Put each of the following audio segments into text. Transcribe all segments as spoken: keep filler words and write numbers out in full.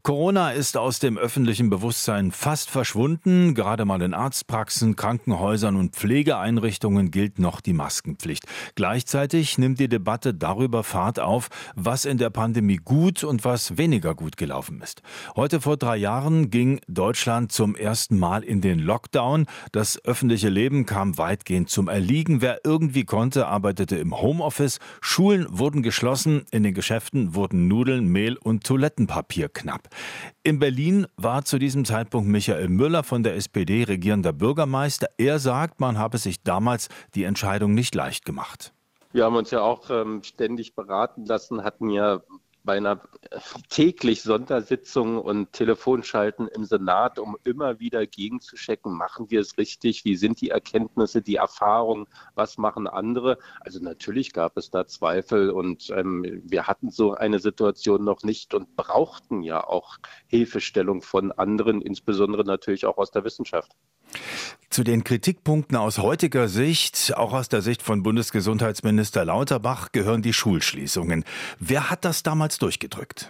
Corona ist aus dem öffentlichen Bewusstsein fast verschwunden. Gerade mal in Arztpraxen, Krankenhäusern und Pflegeeinrichtungen gilt noch die Maskenpflicht. Gleichzeitig nimmt die Debatte darüber Fahrt auf, was in der Pandemie gut und was weniger gut gelaufen ist. Heute vor drei Jahren ging Deutschland zum ersten Mal in den Lockdown. Das öffentliche Leben kam weitgehend zum Erliegen. Wer irgendwie konnte, arbeitete im Homeoffice. Schulen wurden geschlossen. In den Geschäften wurden Nudeln, Mehl und Toilettenpapier knapp. In Berlin war zu diesem Zeitpunkt Michael Müller von der S P D regierender Bürgermeister. Er sagt, man habe sich damals die Entscheidung nicht leicht gemacht. Wir haben uns ja auch ähm, ständig beraten lassen, hatten ja beinahe täglich Sondersitzungen und Telefonschalten im Senat, um immer wieder gegenzuchecken, machen wir es richtig, wie sind die Erkenntnisse, die Erfahrungen, was machen andere. Also natürlich gab es da Zweifel und ähm, wir hatten so eine Situation noch nicht und brauchten ja auch Hilfestellung von anderen, insbesondere natürlich auch aus der Wissenschaft. Zu den Kritikpunkten aus heutiger Sicht, auch aus der Sicht von Bundesgesundheitsminister Lauterbach, gehören die Schulschließungen. Wer hat das damals durchgedrückt?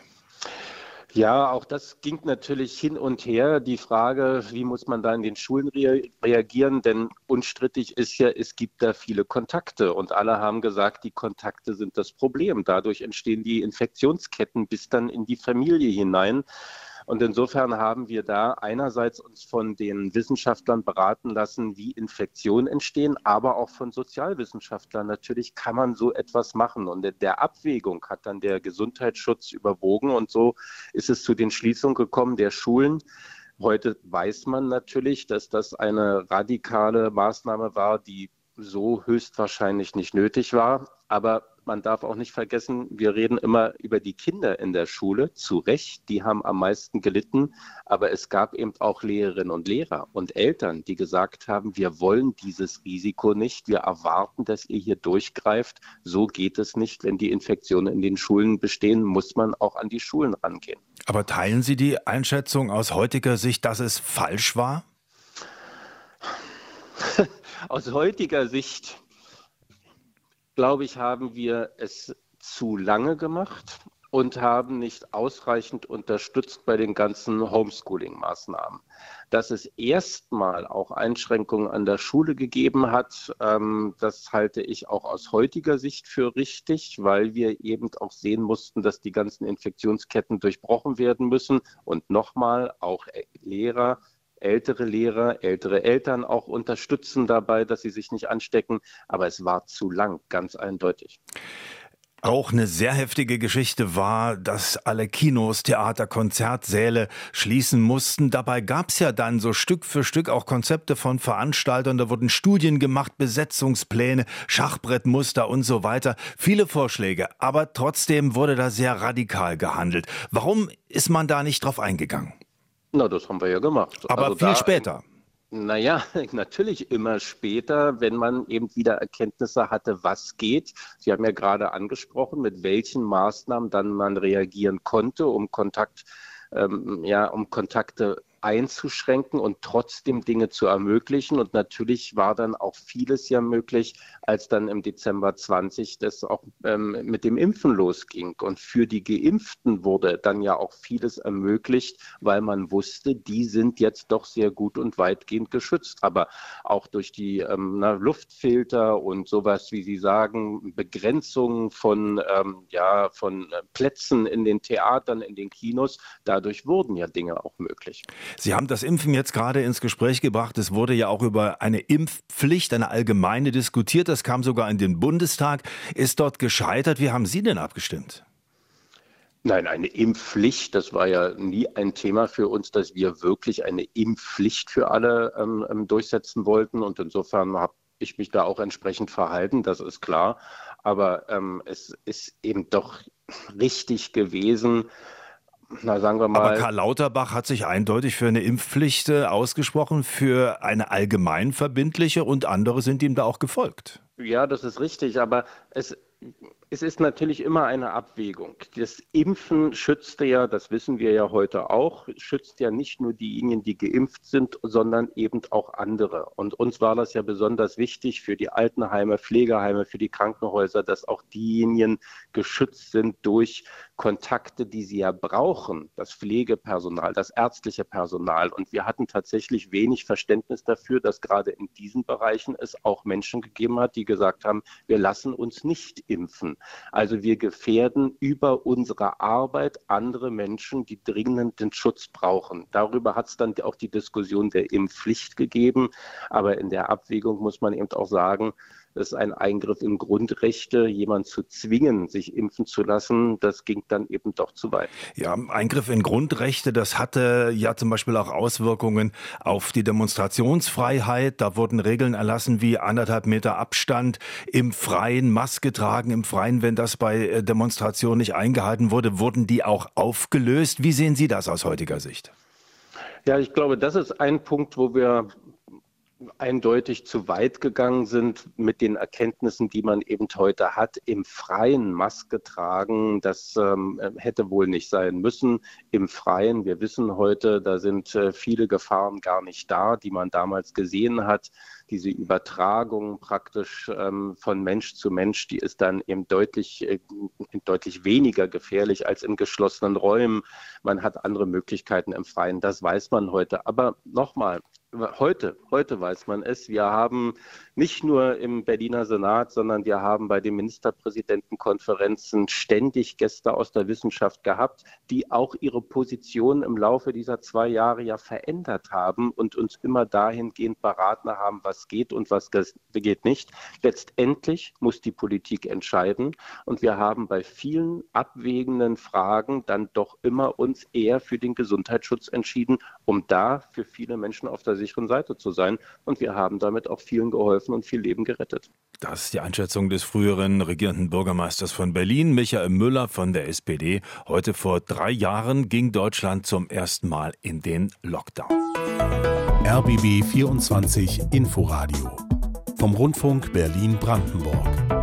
Ja, auch das ging natürlich hin und her. Die Frage, wie muss man da in den Schulen rea- reagieren? Denn unstrittig ist ja, es gibt da viele Kontakte. Und alle haben gesagt, die Kontakte sind das Problem. Dadurch entstehen die Infektionsketten bis dann in die Familie hinein. Und insofern haben wir da einerseits uns von den Wissenschaftlern beraten lassen, wie Infektionen entstehen, aber auch von Sozialwissenschaftlern. Natürlich kann man so etwas machen. Und in der Abwägung hat dann der Gesundheitsschutz überwogen. Und so ist es zu den Schließungen gekommen der Schulen. Heute weiß man natürlich, dass das eine radikale Maßnahme war, die so höchstwahrscheinlich nicht nötig war. Aber man darf auch nicht vergessen, wir reden immer über die Kinder in der Schule, zu Recht, die haben am meisten gelitten. Aber es gab eben auch Lehrerinnen und Lehrer und Eltern, die gesagt haben, wir wollen dieses Risiko nicht, wir erwarten, dass ihr hier durchgreift. So geht es nicht, wenn die Infektionen in den Schulen bestehen, muss man auch an die Schulen rangehen. Aber teilen Sie die Einschätzung aus heutiger Sicht, dass es falsch war? Aus heutiger Sicht, glaube ich, haben wir es zu lange gemacht und haben nicht ausreichend unterstützt bei den ganzen Homeschooling-Maßnahmen. Dass es erstmal auch Einschränkungen an der Schule gegeben hat, ähm, das halte ich auch aus heutiger Sicht für richtig, weil wir eben auch sehen mussten, dass die ganzen Infektionsketten durchbrochen werden müssen. Und nochmal, auch Lehrer, ältere Lehrer, ältere Eltern auch unterstützen dabei, dass sie sich nicht anstecken. Aber es war zu lang, ganz eindeutig. Auch eine sehr heftige Geschichte war, dass alle Kinos, Theater, Konzertsäle schließen mussten. Dabei gab es ja dann so Stück für Stück auch Konzepte von Veranstaltern. Da wurden Studien gemacht, Besetzungspläne, Schachbrettmuster und so weiter. Viele Vorschläge, aber trotzdem wurde da sehr radikal gehandelt. Warum ist man da nicht drauf eingegangen? Na, das haben wir ja gemacht. Aber Also viel da, später. Naja, natürlich immer später, wenn man eben wieder Erkenntnisse hatte, was geht. Sie haben ja gerade angesprochen, mit welchen Maßnahmen dann man reagieren konnte, um Kontakt, ähm, ja, um Kontakte einzuschränken und trotzdem Dinge zu ermöglichen. Und natürlich war dann auch vieles ja möglich, als dann im Dezember zwanzig das auch ähm, mit dem Impfen losging. Und für die Geimpften wurde dann ja auch vieles ermöglicht, weil man wusste, die sind jetzt doch sehr gut und weitgehend geschützt. Aber auch durch die ähm, na, Luftfilter und sowas, wie Sie sagen, Begrenzungen von, ähm, ja, von Plätzen in den Theatern, in den Kinos, dadurch wurden ja Dinge auch möglich. Sie haben das Impfen jetzt gerade ins Gespräch gebracht. Es wurde ja auch über eine Impfpflicht, eine allgemeine diskutiert. Das kam sogar in den Bundestag, ist dort gescheitert. Wie haben Sie denn abgestimmt? Nein, eine Impfpflicht, das war ja nie ein Thema für uns, dass wir wirklich eine Impfpflicht für alle ähm, durchsetzen wollten. Und insofern habe ich mich da auch entsprechend verhalten, das ist klar. Aber ähm, es ist eben doch richtig gewesen. Na, sagen wir mal. Aber Karl Lauterbach hat sich eindeutig für eine Impfpflicht äh, ausgesprochen, für eine allgemeinverbindliche, und andere sind ihm da auch gefolgt. Ja, das ist richtig, aber es Es ist natürlich immer eine Abwägung. Das Impfen schützt ja, das wissen wir ja heute auch, schützt ja nicht nur diejenigen, die geimpft sind, sondern eben auch andere. Und uns war das ja besonders wichtig für die Altenheime, Pflegeheime, für die Krankenhäuser, dass auch diejenigen geschützt sind durch Kontakte, die sie ja brauchen, das Pflegepersonal, das ärztliche Personal. Und wir hatten tatsächlich wenig Verständnis dafür, dass gerade in diesen Bereichen es auch Menschen gegeben hat, die gesagt haben, wir lassen uns nicht impfen. Also wir gefährden über unsere Arbeit andere Menschen, die dringend den Schutz brauchen. Darüber hat es dann auch die Diskussion der Impfpflicht gegeben. Aber in der Abwägung muss man eben auch sagen, das ist ein Eingriff in Grundrechte, jemanden zu zwingen, sich impfen zu lassen, das ging dann eben doch zu weit. Ja, Eingriff in Grundrechte, das hatte ja zum Beispiel auch Auswirkungen auf die Demonstrationsfreiheit. Da wurden Regeln erlassen wie anderthalb Meter Abstand im Freien, Maske tragen im Freien. Wenn das bei Demonstrationen nicht eingehalten wurde, wurden die auch aufgelöst. Wie sehen Sie das aus heutiger Sicht? Ja, ich glaube, das ist ein Punkt, wo wir eindeutig zu weit gegangen sind mit den Erkenntnissen, die man eben heute hat. Im Freien Maske tragen, das ähm, hätte wohl nicht sein müssen. Im Freien, wir wissen heute, da sind äh, viele Gefahren gar nicht da, die man damals gesehen hat. Diese Übertragung praktisch ähm, von Mensch zu Mensch, die ist dann eben deutlich, äh, deutlich weniger gefährlich als in geschlossenen Räumen. Man hat andere Möglichkeiten im Freien, das weiß man heute. Aber nochmal, Heute, heute weiß man es. Wir haben nicht nur im Berliner Senat, sondern wir haben bei den Ministerpräsidentenkonferenzen ständig Gäste aus der Wissenschaft gehabt, die auch ihre Position im Laufe dieser zwei Jahre ja verändert haben und uns immer dahingehend beraten haben, was geht und was geht nicht. Letztendlich muss die Politik entscheiden und wir haben bei vielen abwägenden Fragen dann doch immer uns eher für den Gesundheitsschutz entschieden, um da für viele Menschen auf der sicheren Seite zu sein. Und wir haben damit auch vielen geholfen und viel Leben gerettet. Das ist die Einschätzung des früheren regierenden Bürgermeisters von Berlin, Michael Müller von der S P D. Heute vor drei Jahren ging Deutschland zum ersten Mal in den Lockdown. R B B vierundzwanzig Inforadio vom Rundfunk Berlin-Brandenburg.